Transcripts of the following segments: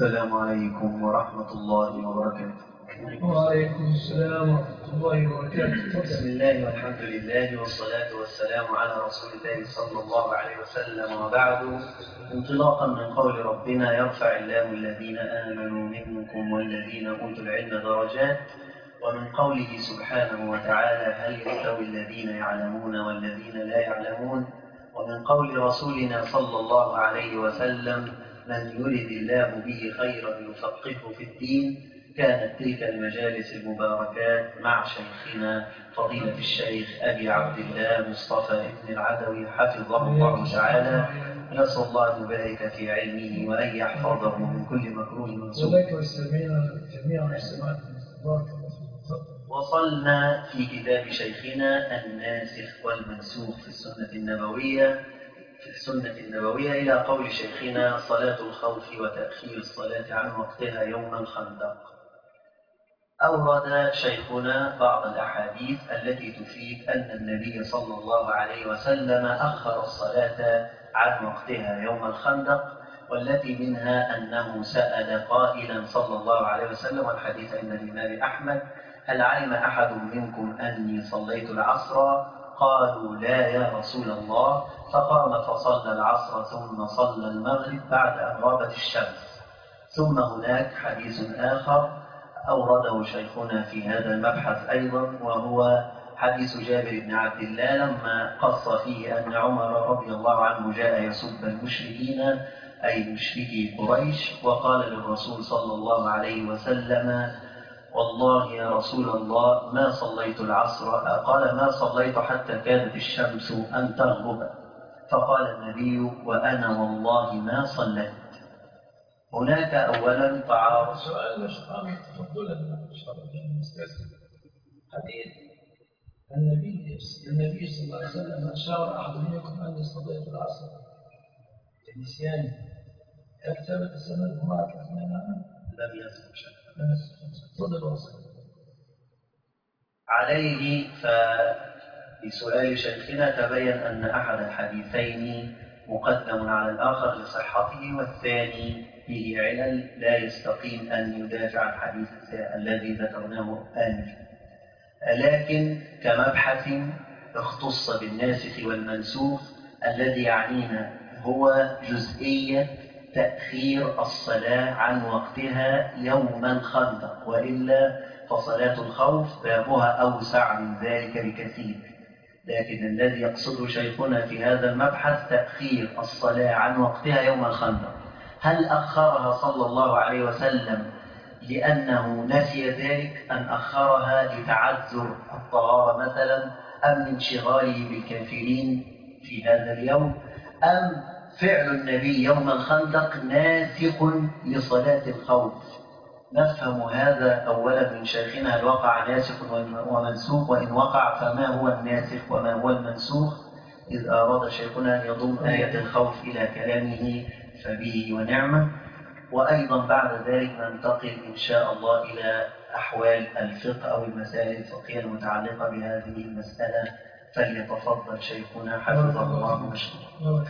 السلام عليكم ورحمة الله وبركاته. وعليكم السلام ورحمة الله وبركاته. بسم الله والحمد لله والصلاة والسلام على رسول الله صلى الله عليه وسلم، وبعد. انطلاقا من قول ربنا: يرفع الله الذين آمنوا منكم والذين أوتوا العلم درجات، ومن قوله سبحانه وتعالى: هل يستوي الذين يعلمون والذين لا يعلمون، ومن قول رسولنا صلى الله عليه وسلم: من يرد الله به خيرا يفقهه في الدين. كانت تلك المجالس المباركات مع شيخنا فضيلة الشيخ أبي عبد الله مصطفى ابن العدوي حفظه الله تعالى، نسأل الله أن يبارك في علمه وأن يحفظه من كل مكروه منسوب. وصلنا في كتاب شيخنا الناسخ والمنسوخ في السنة النبوية إلى قول شيخنا: صلاة الخوف وتأخير الصلاة عن وقتها يوم الخندق. أورد شيخنا بعض الأحاديث التي تفيد أن النبي صلى الله عليه وسلم أخر الصلاة عن وقتها يوم الخندق، والتي منها أنه سأل قائلا صلى الله عليه وسلم، والحديث عند الإمام أحمد: هل علم أحد منكم أني صليت العصر؟ قالوا: لا يا رسول الله. فقام فصلى العصر ثم صلى المغرب بعد أن غابت الشمس. ثم هناك حديث آخر أورده شيخنا في هذا المبحث أيضا، وهو حديث جابر بن عبد الله لما قص فيه أن عمر رضي الله عنه جاء يسب المشركين، أي مشركي قريش، وقال للرسول صلى الله عليه وسلم: والله يا رسول الله ما صليت العصر. قال: ما صليت حتى كانت الشمس أن تغرب. فقال النبي: وأنا والله ما صليت. هناك أولا تعارض. سؤال شخص تفضلا حديث النبي صلى الله عليه وسلم: أشار أحد منكم أني صليت العصر النسيان، هل ثبت السند معك أثناء؟ لم يثبت شيء. تفضل. عليه فبسؤال شيخنا تبين أن أحد الحديثين مقدم على الآخر لصحته، والثاني فيه علل لا يستقيم أن يدافع عن الحديث الذي ذكرناه آنفا. لكن كمبحث اختص بالناسخ والمنسوخ، الذي يعنينا هو جزئية تأخير الصلاة عن وقتها يوم الخندق، وإلا فصلاة الخوف بابها أوسع من ذلك بكثير. لكن الذي يقصده شيخنا في هذا المبحث تأخير الصلاة عن وقتها يوم الخندق. هل أخرها صلى الله عليه وسلم لأنه نسي ذلك، أن أخرها لتعذر الطهارة مثلا، أم لانشغاله بالكافرين في هذا اليوم، أم فعل النبي يوم الخندق ناسخ لصلاة الخوف؟ نفهم هذا أولا من شيخنا: هل وقع ناسخ ومنسوخ؟ وإن وقع فما هو الناسخ وما هو المنسوخ؟ إذ أراد شيخنا أن يضم آية الخوف إلى كلامه فبه ونعمه. وأيضا بعد ذلك ننتقل إن شاء الله إلى أحوال الفقه أو المسائل الفقهية المتعلقة بهذه المسألة. فليتفضل شيخنا حفظه الله مشكورا.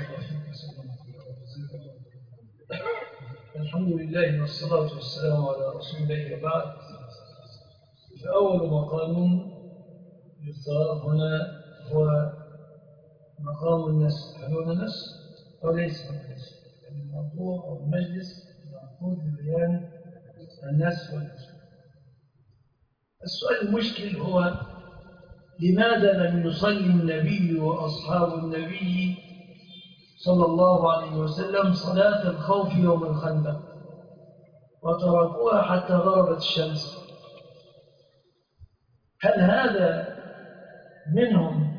الحمد لله والصلاة والسلام على رسول الله وبعد. فأول مقام يختار هنا هو مقام النسخ. هل هو النسخ أو ليس النسخ؟ الموضوع أو المجلس المعقود ببيان النسخ والنسخ. السؤال المشكل هو: لماذا لم يصلي النبي وأصحاب النبي صلى الله عليه وسلم صلاة الخوف يوم الخندق وتركوها حتى غربت الشمس؟ هل هذا منهم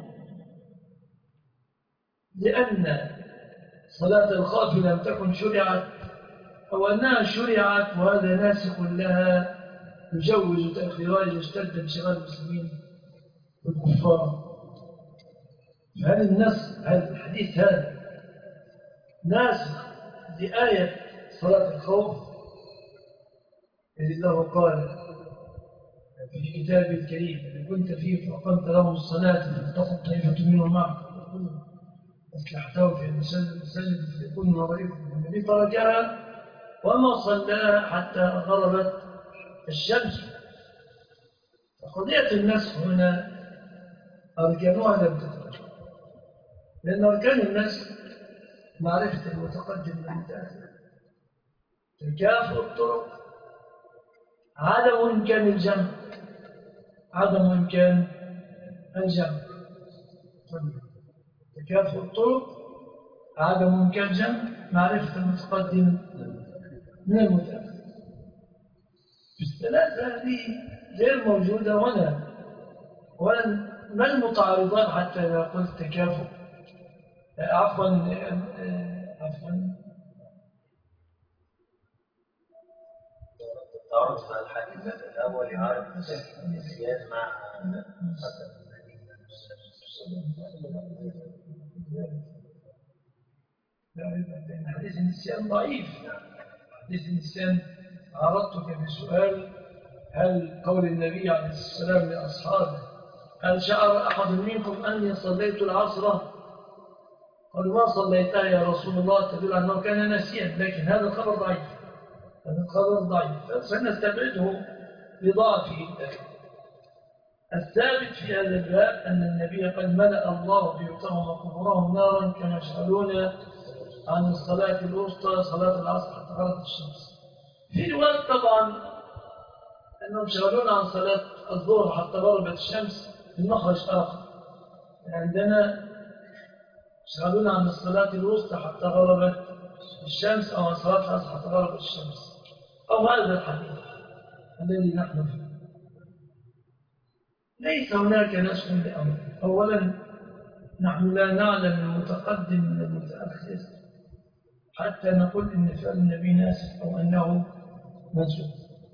لأن صلاة الخوف لم تكن شرعت، أو أنها شرعت وهذا ناسخ لها يجوز تأخيرها إذا اشتد انشغال المسلمين والكفار؟ فهل هذا الحديث هذا ناسخ لآية صلاة الخوف، إذ الله قال في كتابه الكريم: إن كنت فيه فأقمت لهم الصلاة فلتقم طائفة منهم معك أصلحته في المسجد فليكونوا من ورائكم. والنبي تركها وما صلى حتى غربت الشمس. فقضية النسخ هنا أركانها لم تتغير، لأن أركان النسخ معرفة المتقدم والمتأخر، تكافؤ الطرق، عدم إمكان الجمع، عدم إمكان الجمع. تكافؤ الطرق، عدم إمكان الجمع، معرفة المتقدم من المتأخر. الثلاثة هذه غير موجودة هنا، ما المتعارضان حتى إذا قلت تكافؤ؟ عفوا التعارض في الحديث الأول يعارض النسيان مع حديث النسيان ضعيف. حديث النسيان عرضتك بسؤال: هل قول النبي عليه الصلاة والسلام لأصحابه: هل شعر أحد منكم أني صليت العصر؟ قالوا: ما صليتها يا رسول الله، تدل أنه كان ناسيا. لكن هذا الخبر ضعيف، هذا الخبر ضعيف، فسنستبعده لضعفه. الثابت في هذا الباب أن النبي قد ملأ الله بيوتهم وقبورهم نارا كما يشغلون عن الصلاة الوسطى صلاة العصر حتى غربت الشمس. في رواية طبعا أنهم شغلون عن صلاة الظهر حتى غربت الشمس من مخرج آخر. عندنا شغلون عن الصلاة الوسطى حتى غربت الشمس، أو عن صلاة العصر حتى غربت الشمس، أو هذا الحديث الذي نحن فيه. ليس هناك نسخ لأمر. أولا، نحن لا نعلم المتقدم من المتأخر حتى نقول إن فعل النبي ناسخ أو أنه منسوخ.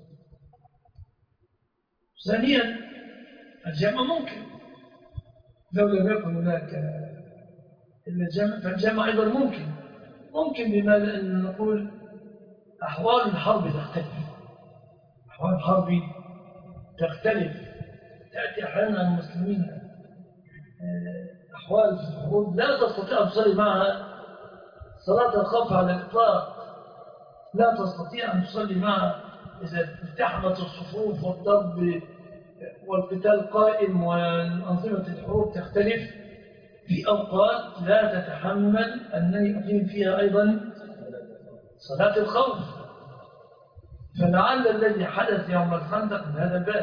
ثانيا، الجمع ممكن لو لم يكن هناك إلا الجمع، فالجمع أيضا ممكن بماذا؟ أن نقول أحوال الحرب تختلف. أحوال الحرب تختلف، تأتي أحيانا المسلمين أحوال في الحروب لا تستطيع أن تصلي معها صلاة الخوف على الإطلاق، لا تستطيع أن تصلي معها إذا التحمت الصفوف والضرب والقتال قائم وأنظمة الحروب تختلف. في أوقات لا تتحمل أن يقيم فيها أيضا صلاة الخوف، فلعل الذي حدث يوم الخندق من هذا الباب،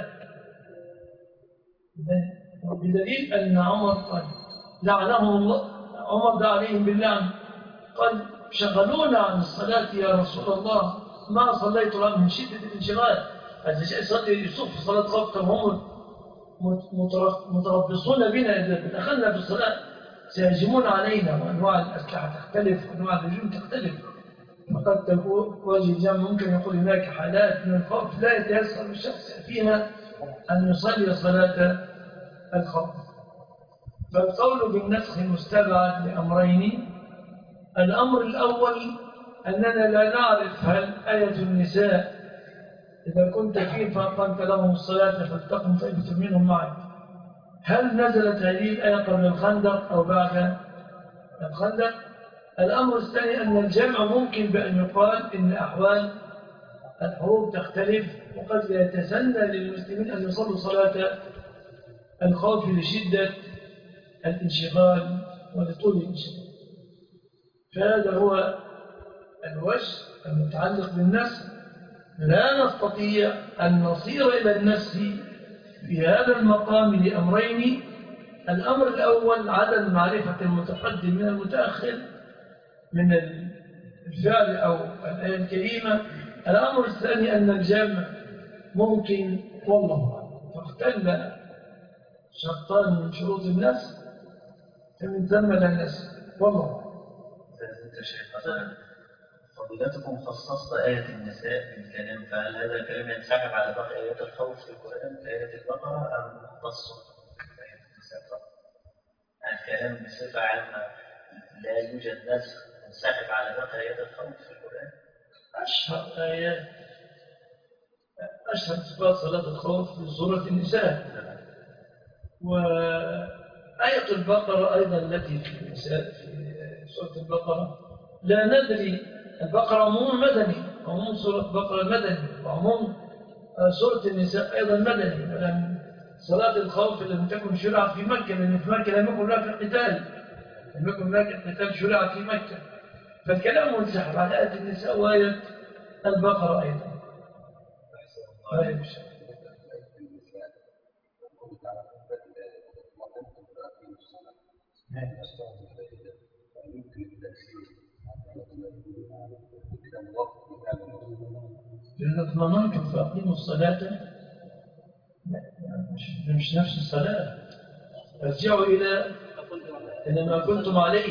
بدليل أن عمر قال لعنهم الله، عمر دعا عليهم باللعن، قال: شغلونا عن الصلاة يا رسول الله، ما صليت لهم من شدة الانشغال. هذا شيء صلي يصف في صلاة خوف، هم متربصون بنا إذا دخلنا في الصلاة سيهجمون علينا، وأنواع الأسلحة تختلف وأنواع الهجوم تختلف. فقد تكون وجه الجمع ممكن يقول هناك حالات من الخوف لا يتيسر للشخص فيها أن يصلي صلاة الخوف. فالقول بالنسخ مستبعد لأمرين: الأمر الأول أننا لا نعرف هل آية النساء إذا كنت فيه فأقمت لهم الصلاة فلتقم طائفة منهم معك، هل نزلت هذه الآية قبل الخندق أو بعد الخندق؟ الأمر الثاني أن الجمع ممكن بأن يقال إن أحوال الحروب تختلف، وقد لا يتسنى للمسلمين أن يصلوا صلاة الخوف لشدة الانشغال ولطول الانشغال. فهذا هو الوجه المتعلق بالنسخ. لا نستطيع أن نصير إلى النسخ في هذا المقام لأمرين: الأمر الأول عدم معرفة المتقدم من المتأخر من الفعل أو الآية الكريمة. الأمر الثاني أن الجمع ممكن والله. فاختل شرطان من شروط النسخ فمن ثم لا نسخ والله. فضيلتكم خصصت آية النساء في الكلام، فهل هذا الكلام ينسحب على باقي آيات الخوف في القرآن كآية البقرة أم مختص بآية النساء فقط؟ الكلام بصفة عامة لا يوجد نسخ ينسحب على باقي آيات الخوف في القرآن؟ أشهر آيات، أشهر صفات صلاة الخوف في سورة النساء، وآية البقرة أيضا التي في النساء في سورة البقرة لا ندري. البقرة عموم مدني، عموم سورة بقرة مدني، وعموم سورة النساء أيضا مدني. ولم صلاة الخوف لم تكن شرعت في مكة، لأن في مكة لم يكن هناك قتال، لم يكن هناك قتال شرعت في مكة. فالكلام منسحب على آية النساء وآية البقرة أيضا. طيب. إذا اطمئنتم فأقيموا الصلاة، مش نفس الصلاة، ارجعوا إلى ما كنتم عليه،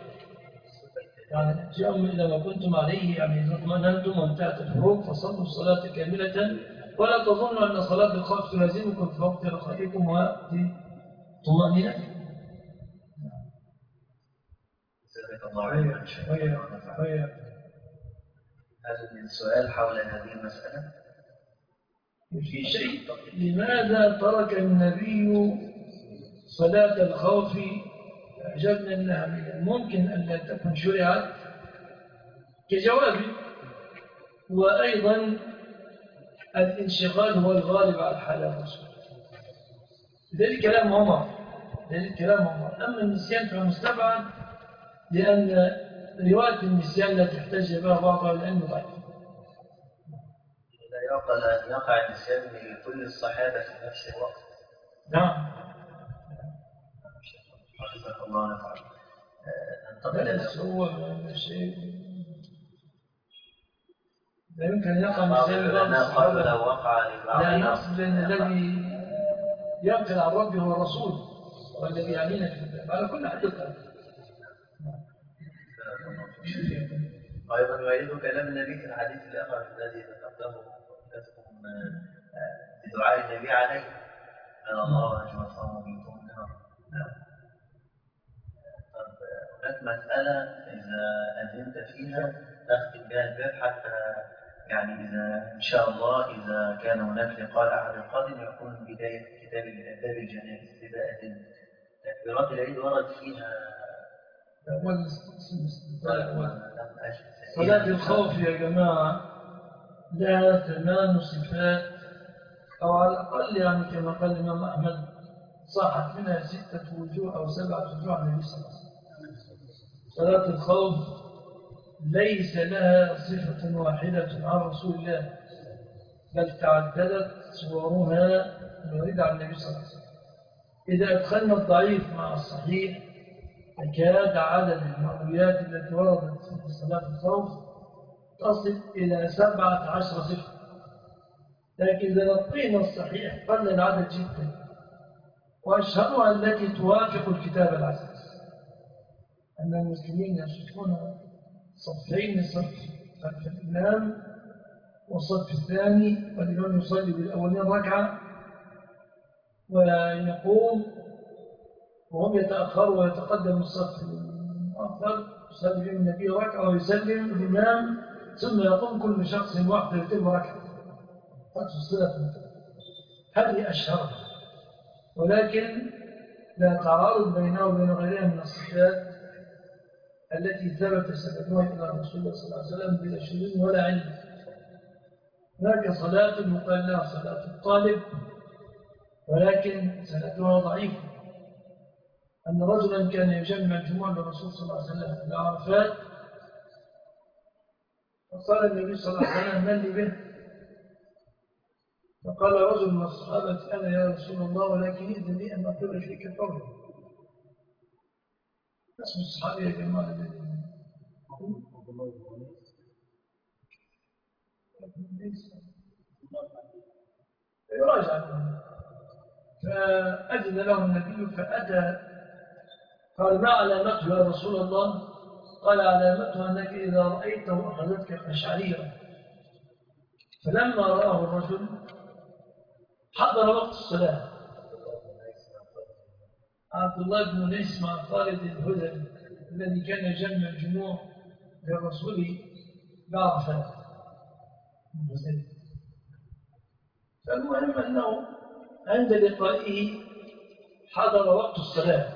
يعني ارجعوا إلى ما كنتم عليه، يعني إذا اطمئنتم وانتهت الفروق فصلوا الصلاة كاملة، ولا تظنوا أن صلاة الخوف تلازمكم في وقت رخائكم وفي طمأنينتكم. هل من سؤال حول هذه المسألة؟ في شيء، لماذا ترك النبي صلاة الخوف؟ أعجبنا أنها من الممكن أن لا تكون شرعت كجواب، وأيضا الانشغال هو الغالب على حالة الرسول. ذلك كلام عمر، أما النسيان فمستبعد، لأن رواية النسيان لا تحتاج بها بعضها لأنه ضعيف. لا يعقل أن يقع النسيان لكل الصحابة في نفس الوقت. نعم. حفظك الله نفعل. هو شيء لا يمكن أن يقع النسيان لبعض الصحابة. لو وقع لبعض، لا نقصد أن الذي ينقل عن ربه هو الرسول والذي يعنينا في الباب على كل حديثة. أيضا يؤيد كلام النبي في الحديث الآخر الذي ذكرته لكم بدعاء النبي عليه أن الله أجمع صوم منكم النهار. طب هناك مسألة إذا أذنت فيها تختم بها الباب، حتى يعني إذا إن شاء الله إذا كان هناك لقاء أحد القادم يكون بداية كتاب الآداب الجنائز. إذا أذنت تكبيرات العيد ورد فيها صلاة الخوف يا جماعة لها 8 صفات، أو على الأقل يعني كما قال الإمام أحمد صحت منها 6 وجوه أو 7 وجوه عن النبي صلى الله عليه وسلم. صلاة الخوف ليس لها صفة واحدة عن رسول الله، بل تعددت صورها الواردة عن النبي صلى الله عليه وسلم. إذا أدخلنا الضعيف مع الصحيح فكاد عدد المرويات التي وردت في صلاة الخوف تصل إلى 17 صفة، لكن إذا لقينا الصحيح قل العدد جدا، وأشهرها التي توافق الكتاب العزيز أن المسلمين يصفون صفين، صف خلف الإمام والصف الثاني، والإمام يصلي بالأولين ركعة ويقوم وهم يتأخروا ويتقدم الصف الآخر يصلي بهم النبي ركعة ويسلم الإمام، ثم يقوم كل شخص واحد يتم ركعة. هذه أشهر، ولكن لا تعارض بينه وبين غيرها من الصفات التي ثبت سندها إلى رسول الله صلى الله عليه وسلم بلا شذوذ ولا علم. هناك صلاة يقال لها صلاة الطالب، ولكن سندها ضعيف، أن رجلا كان يجمع الجموع للرسول صلى الله عليه وسلم في العرفات، فقال النبي صلى الله عليه وسلم: من لي به؟ فقال رجل من الصحابة: أنا يا رسول الله، ولكن إذن لي أن أقول فيك قولا. اسم الصحابي يا جماعة يراجع، فأذن له النبي فأتى، قال: ما علامته يا رسول الله؟ قال: علامته أنك إذا رأيته أخذتك قشعريرة. فلما رآه الرجل حضر وقت الصلاة. عبد الله بن ليس مع خالد الهذلي الذي كان يجمع الجموع للرسول بعرفات. فالمهم أنه عند لقائه حضر وقت الصلاة،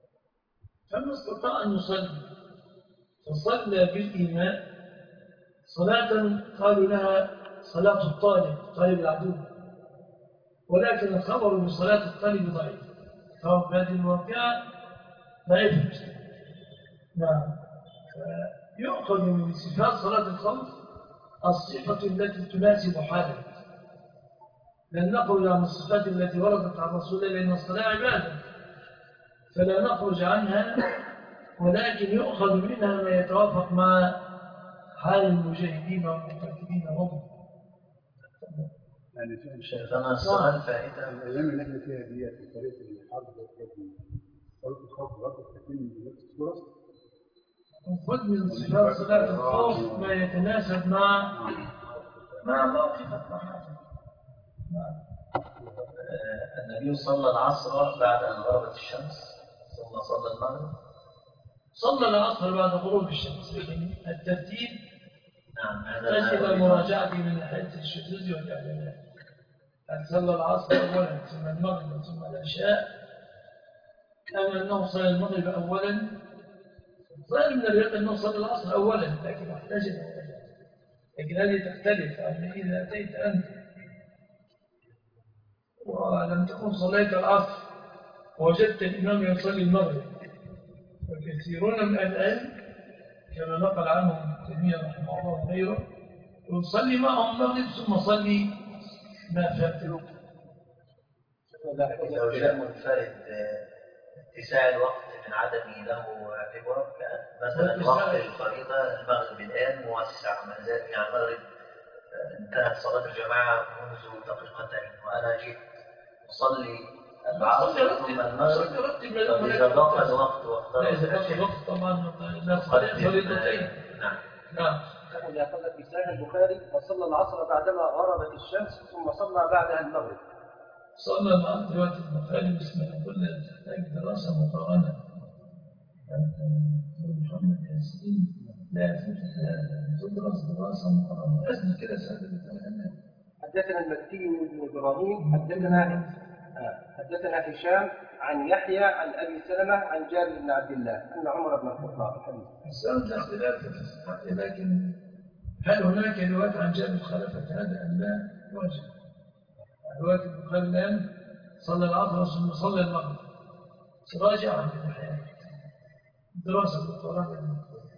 فما استطاع أن يصلي، فصلى بالإماء صلاة قالوا لها صلاة طالب العدو، ولكن الخبر بصلاة الطالب ضعيف، فهو في هذه الواقعة ضعيف. نعم. يؤخذ من صفات صلاة الخوف الصفة التي تناسب حاله، لن نخرج عن الصفات التي وردت عن رسول الله، لأن الصلاة عبادة فلا نخرج عنها، ولكن يؤخذ منها ما يتوافق مع حال المجاهدين والمقاتلين هم. يعني شيخنا السؤال فائدة الأيام اللي احنا فيها دي في طريقة الحرب صلاة الخوف برضه تكون بنفس الصورة. خذ من صفات صلاة الخوف ما يتناسب مع موقفك وحالك. النبي صلى العصر بعد أن غربت الشمس ثم صلى المغرب. صلى العصر بعد غروب الشمس، لكن الترتيب نعم يحتاج إلى مراجعته من ناحية الشذوذ والإعلانات. هل صلى العصر أولا ثم المغرب ثم العشاء، أم أنه صلى المغرب أولا؟ ظاهر من الروايات أنه صلى العصر أولا، لكن يحتاج إلى مراجعة. لكن هذه تختلف عن إذا أتيت أنت ولم تكن صليت العصر ووجدت الإمام يصلي المغرب، وكثيرون من العلم كما نقل عنهم ابن تيمية رحمه الله وغيره يصلي معهم المغرب ثم صلي ما فاته. لو جاء منفرد اتساع الوقت من عدم له عبرة، مثلا وقت الفريضة المغرب الآن موسع ما زال، يعني المغرب انتهت صلاة الجماعة منذ دقيقتين وأنا جيت أصلي العصر ثم المغرب، إذا ضاق الوقت لا إذا ضاق الوقت طبعا الناس فريضتين. نعم. إذا قال في صحيح البخاري وصلى العصر بعدما غربت الشمس ثم صلى بعدها المغرب. صلى مع رواية البخاري بسم الله كلها تحتاج دراسة مقارنة. محمد ياسين لا يفوتك هذا، تدرس دراسة مقارنة. اسم كده سهل. حدثنا المكي بن إبراهيم حدثنا هشام عن يحيى عن أبي سلمة عن جابر بن عبد الله أن عمر بن الخطاب الحديث. السؤال اختلاف في الصحة، لكن هل هناك رواية عن جابر خلفت هذا أم لا؟ واجب. رواية البخاري الآن صلى العصر ثم صلى المغرب، راجع عن الحياة دراسة مقارنة.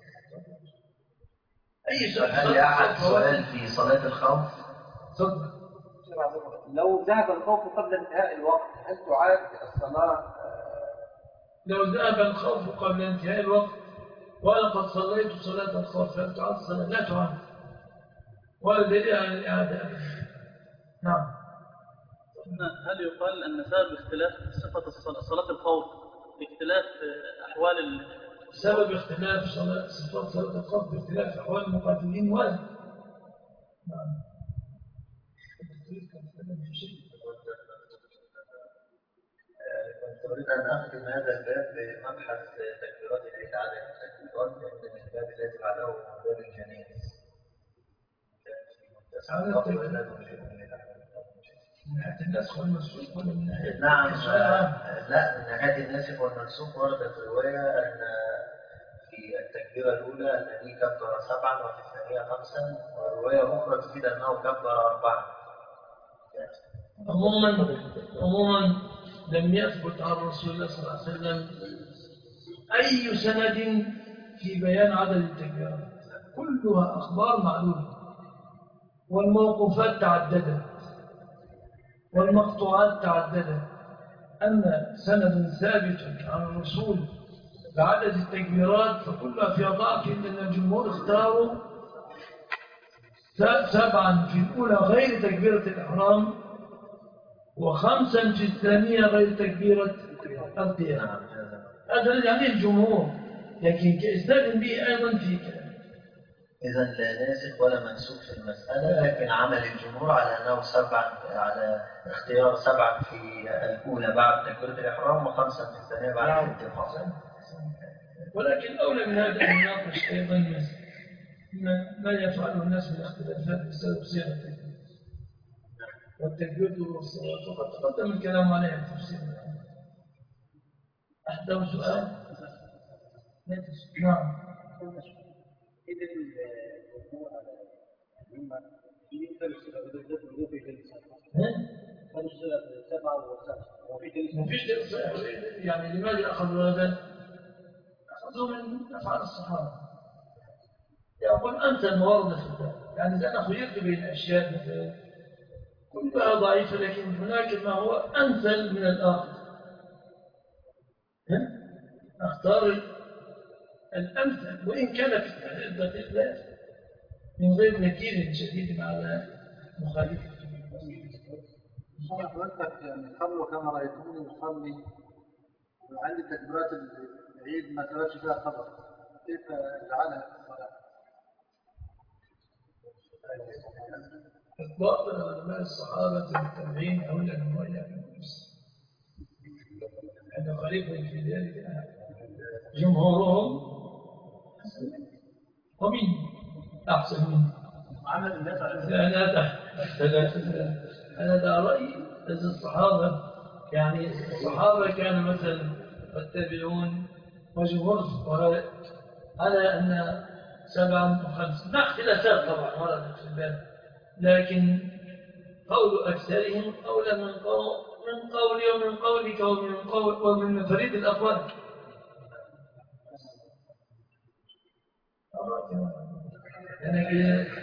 أي سؤال؟ هل أحد سؤال في صلاة الخوف؟ صدق. لو ذهب الخوف قبل انتهاء الوقت هل تعاد الصلاة؟ لو ذهب الخوف قبل انتهاء الوقت وأنا قد صليت صلاة الخوف هل تعاد الصلاة؟ لا تعاد، ولا دليل على الإعادة. نعم. هل يقال أن سبب اختلاف صفة صلاة الخوف باختلاف أحوال سبب اختلاف صفات صلاة الخوف باختلاف أحوال المقاتلين وزن؟ نعم. كنت أريد أن أختم هذا الباب بمبحث تكبيرات العدد التكبيرات، لأن الباب الذي بعده باب الجنائز. من ناحية النسخ والمنسوخ ولا من ناحية؟ نعم. لا، من ناحية الناسخ والمنسوخ وردت رواية أن في التكبيرة الأولى النبي كبر 7 وفي الثانية 5، ورواية أخرى تفيد أنه كبر 4. عموما لم يثبت عن رسول الله صلى الله عليه وسلم أي سند في بيان عدد التكبيرات، كلها أخبار معلومة، والموقوفات تعددت والمقطوعات تعددت. أما سند ثابت عن الرسول بعدد التكبيرات فكلها فيها ضعف، لأن الجمهور اختاروا 7 في الأولى غير تكبيرة الإحرام، و5 في الثانية غير تكبيرة القيام. هذا يعني الجمهور، لكن كإسناد به أيضا في كلام. إذا لا ناسخ ولا منسوخ في المسألة، لكن عمل الجمهور على أنه 7، على اختيار 7 في الأولى بعد تكبيرة الإحرام و5 في الثانية بعد الانتقال. ولكن أولى من هذا أن نناقش أيضا ما يفعله الناس من اختلافات بسبب صيغة التكبير والتكبير والصلاة، وقد تقدم الكلام عليها في تفسير. أحدث سؤال؟ نعم. إذن الجمهور على في جلسة بالذات في جلسة سبعة ما فيش جلسة. يعني لماذا أخذوا هذا؟ أخذوا من أفعال الصحابة. يقول أنت الموارد في الباب. يعني إذا أنا خيرت بين أشياء مثلا كلها ضعيفة لكن هناك ما هو أمثل من الآخر، أختار الأمثل وإن كان في الدقيق لا من غير نكير شديد على مخالفه. حضرتك يعني صلوا كما رأيتموني يصلي وعندي تكبيرات العيد ما ثبتش فيها خبر، كيف جعلها في الصلاة؟ إطلاق علماء الصحابة والتابعين أولى من رأي أبي موسى. أنا خليفهم في ذلك جمهورهم ومن أحسن منه. أنا لا رأيي لدى الصحابة. يعني الصحابة كان مثلا والتابعون وجمهور الفقهاء على أن 7 و5 مع اختلافات طبعا وردت في الباب، لكن قول أكثرهم أولى من قولي ومن قولك ومن فريد الأقوال. يعني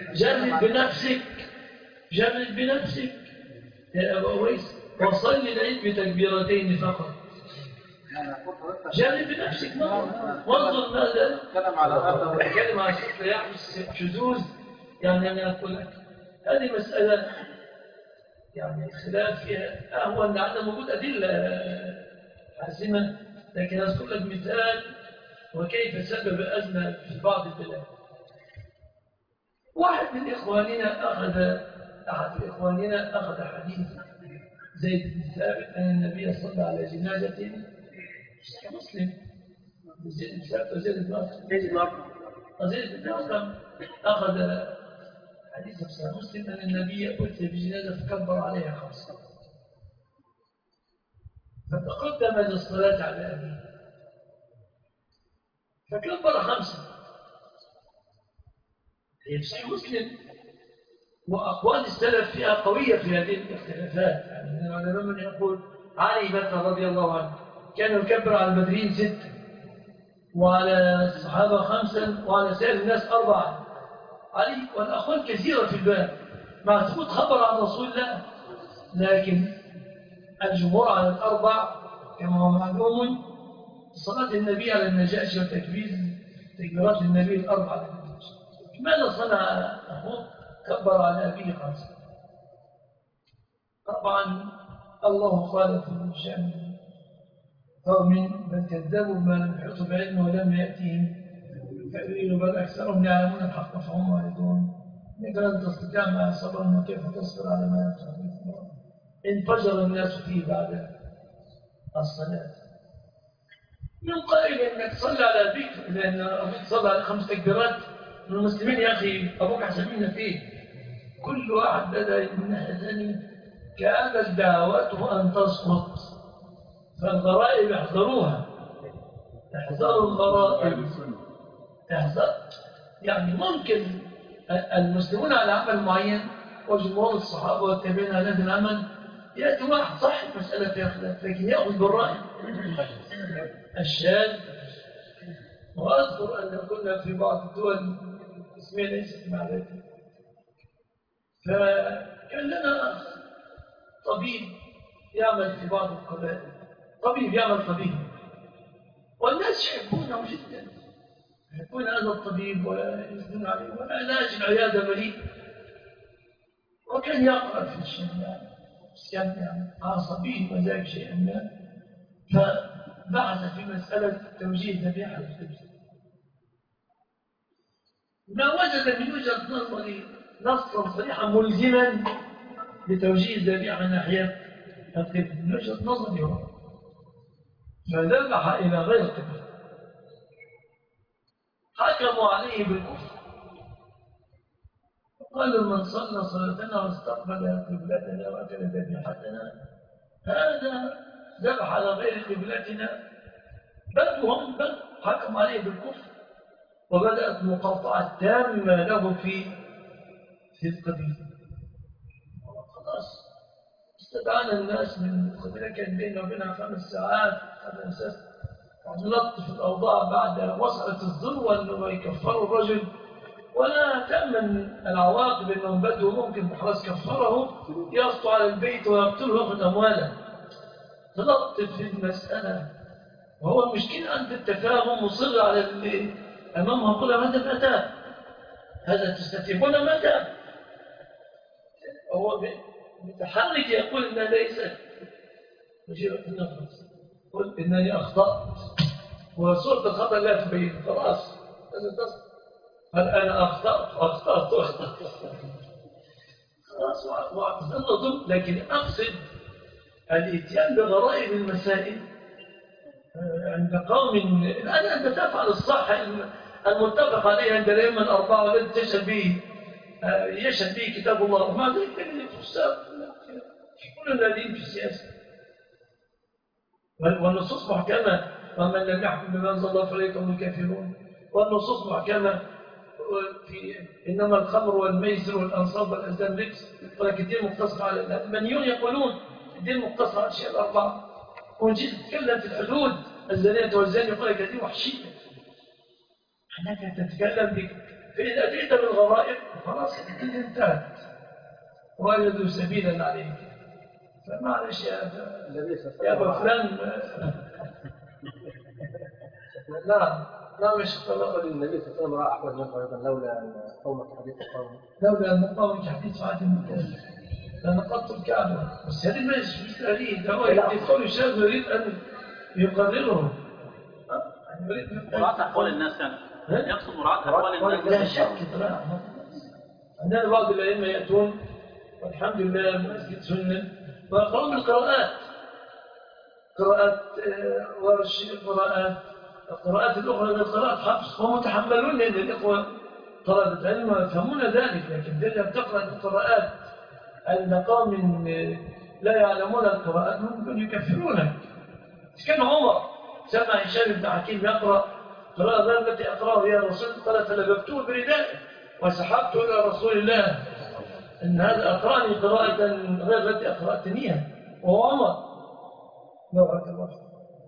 جرب بنفسك يا أبا أويس وصلي العيد بتكبيرتين فقط. جرب بنفسك وانظر ماذا أتكلم عن شيء يحدث شذوذ. يعني أنا أقول لك هذه مسألة يعني خلاف فيها أهون لعل موجود أدلة حاسمة، لكن أذكر لك مثال وكيف سبب أزمة في بعض البلاد. أحد إخواننا أخذ حديث زيد بن ثابت أن النبي صلى على جنازة مسلم. زيد بن ثابت وزيد بن أرقم أخذ حديث صحيح مسلم أن النبي أتي بجنازة فكبر عليها 5 فتقدم للصلاة على أبيه فكبر 5. هي صحيح مسلم وأقوال السلف فيها قوية في هذه الاختلافات. يعني العلماء من يقول علي مثلا رضي الله عنه كان يكبر على البدرين 6 وعلى الصحابة 5 وعلى سائر الناس 4 علي. والأقوال كثيرة في الباب مع ثبوت خبر عن رسول الله، لكن الجمهور على 4 كما هو معلوم صلاة النبي على النجاشي وتكبيرات النبي 4 على النجاشي. ماذا صنع أخوه؟ كبر على أبيه 5. طبعا الله قال في شأن قوم بل كذبوا ما لم يحيطوا بعلمه ولم يأتهم تأويل بل أكثرهم يعلمون الحق فهم معرضون. إنك لن تستطيع مع صبر وكيف تصبر على ما يفعل. انفجر الناس فيه بعد الصلاة. من قائل إنك تصلي على أبيك لأن أبوك صلى على 5 تكبيرات من المسلمين. يا أخي أبوك أحسن منا فيه. كل واحد بدأ من ناحية كانت دعوته أن تسقط. فالغرائب احذروها، احذروا الغرائب. يعني ممكن المسلمون على عمل معين وجمهور الصحابة والتابعين على هذا العمل يأتي واحد صح مسألة فيها خلاف لكن يأخذ بالرأي الشاذ. وأذكر أن كنا في بعض الدول اسمها ليست معرفتي، فكان لنا طبيب يعمل في بعض القبائل، طبيب يعمل طبيب والناس يحبونه جدا، يحبون هذا الطبيب ويثنون عليه وعلاج العيادة مليء. وكان يقرأ في الشمال بس كان يعني عصبي وذاك شيئا ما، فبحث في مسألة توجيه ذبيحة الخبز. ما وجد من وجهة نظري نصا صريحا ملزما لتوجيه الذبيحة ناحية الخبز من وجهة نظري هو، فذبح إلى غير قبل. حكموا عليه بالكفر قالوا من صلى صلاتنا واستقبل قبلتنا وأكل ذبيحتنا هذا ذبح على غير قبلتنا، بل حكموا عليه بالكفر. وبدأت مقاطعة تامة له في القديم. خلاص استدعانا الناس من قبيلة كان بيننا وبينها 5 ساعات على أساس نلطف الأوضاع بعد وصلت الذروة أنه يكفروا الرجل، ولا تأمن العواقب أنهم بدوا ممكن خلاص كفره يسطوا على البيت ويقتلوا ويأخذ أمواله. تلطف في المسألة، وهو المشكلة أنت التفاهم مصر على اللي أمامها قل هذا متى هذا تستتيبون متى. هو متحرك يقول إنها ليست مجيبة النفس، قل إنني أخطأت وصورة الخطأ لا تبين خلاص لازم تصل. هل أنا أخطأت خلاص واعتذرت، لكن أقصد الإتيان بغرائب المسائل عند قوم. الآن أنت تفعل الصح المتفق عليه عند الأئمة الأربعة والذي يشهد به كتاب الله، ومع ذلك تجد الفساد كلنا دين في السياسة. والنصوص محكمة، ومن لم يحكم بما أنزل الله فأولئك هم الكافرون. والنصوص محكمة في إنما الخمر والميسر والأنصاب والأزلام رجس، ولكن الدين مقتصر على المنيون يقولون الدين مقتصر على الأشياء الأربعة. ونجي تتكلم في الحدود الزانية والزاني يقول لك هذه وحشية، أنك تتكلم بك. فإذا أتيت بالغرائب خلاص انتهت وجدوا سبيلا عليك. فمعلش يا أبا فلان لا مش قال النبي صلى الله عليه وسلم رأى أحوال الناس أيضا لولا أن قومك حديث قوم، لولا أن قومك حديث عهد المكان لنقضت الكعبة. بس هذه مش تاريخ، ده هو يقول الشاب يريد أن يقرره. مراعاة أحوال الناس يعني يقصد مراعاة أحوال الناس. لا شك طبعا. عندنا بعض الأئمة يأتون والحمد لله المسجد سنة ويقرؤون القراءات، قراءات ورش، القراءات الأخرى من قراءات حفص، هم متحملون لأن الإخوة طلبة علم ويفهمون ذلك. لكن تذهب تقرأ القراءات المقام لا يعلمون القراءات ممكن يكفرونك. كان عمر سمع هشام بن حكيم يقرأ قراءة التي أقرأه يا رسول قال فلببته بردائه وسحبته إلى رسول الله إن هذا أقرأني قراءة غير التي أقرأتنيها، وهو عمر. بارك الله فيك.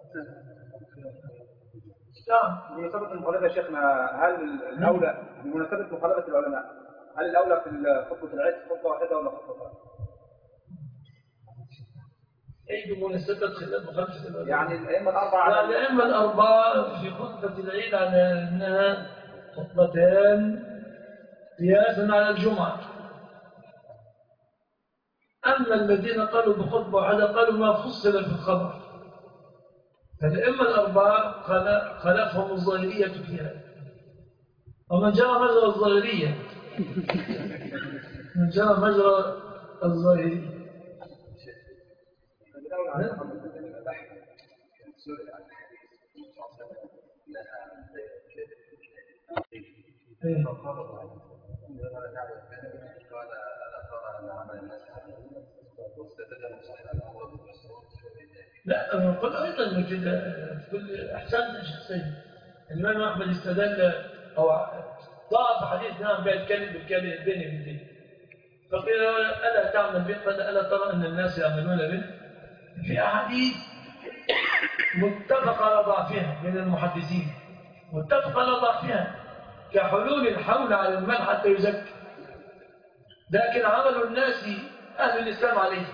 بمناسبة المخالفة يا شيخنا، هل الأولى بمناسبة مخالفة العلماء هل الأولى في خطبة العيد خطبة واحدة ولا خطبتين؟ أي بمناسبة مخالفة العلماء؟ يعني الأئمة الأربعة الأئمة الأربعة في خطبة العيد على أنها خطبتان قياسا على الجمعة. أما الذين قالوا بخطبة واحدة قالوا ما فصل في الخبر. فالأئمة الأربعة خلفهم الظاهرية فيها، ومن جرى مجرى الظاهرية من جرى مجرى الظاهرية. لا أنا أقول أيضا كده في كل أحسن شخصية. الإمام أحمد استدل أو ضعف حديث نعم بالكلم الدين بالدين، فقيل ألا تعمل به؟ قال ألا ترى أن الناس يعملون به؟ في أحاديث متفق على ضعفها من المحدثين، متفق على ضعفها كحلول الحول على المال حتى يزكى، لكن عمل الناس أهل الإسلام عليه،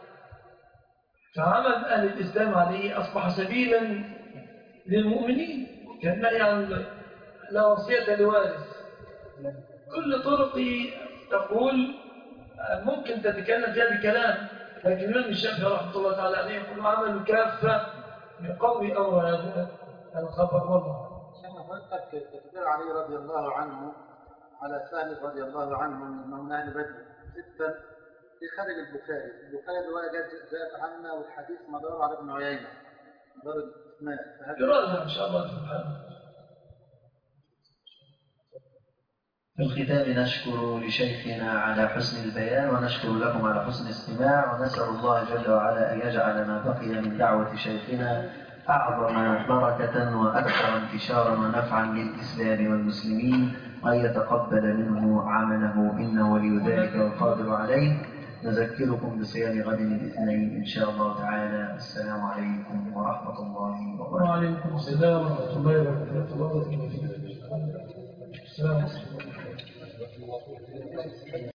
فعمل أهل الإسلام عليه أصبح سبيلا للمؤمنين كالنهي عن لا وصية لوارث. كل طرق تقول ممكن تتكلم فيها بكلام، لكن الإمام الشافعي رحمه الله تعالى عليه يقول عمل كافة يقوي أول هذا الخبر. والله حضرتك تكبير علي رضي الله عنه على سهل رضي الله عنه من أهل بدر جدا في خارج البخاري رواية جاءت عنا والحديث مدار على ابن عيينة مدار الإسماء يراجع إن شاء الله سبحانه. في الختام نشكر لشيخنا على حسن البيان، ونشكر لكم على حسن الاستماع، ونسأل الله جل وعلا أن يجعل ما بقي من دعوة شيخنا أعظم بركة وأكثر انتشارا ونفعا للإسلام والمسلمين، وأن يتقبل منه عمله إنه ولي ذلك والقادر عليه. نذكركم بصيام غد الاثنين إن شاء الله تعالى. السلام عليكم ورحمة الله وبركاته. وعليكم السلام ورحمة الله وبركاته. السلام عليكم.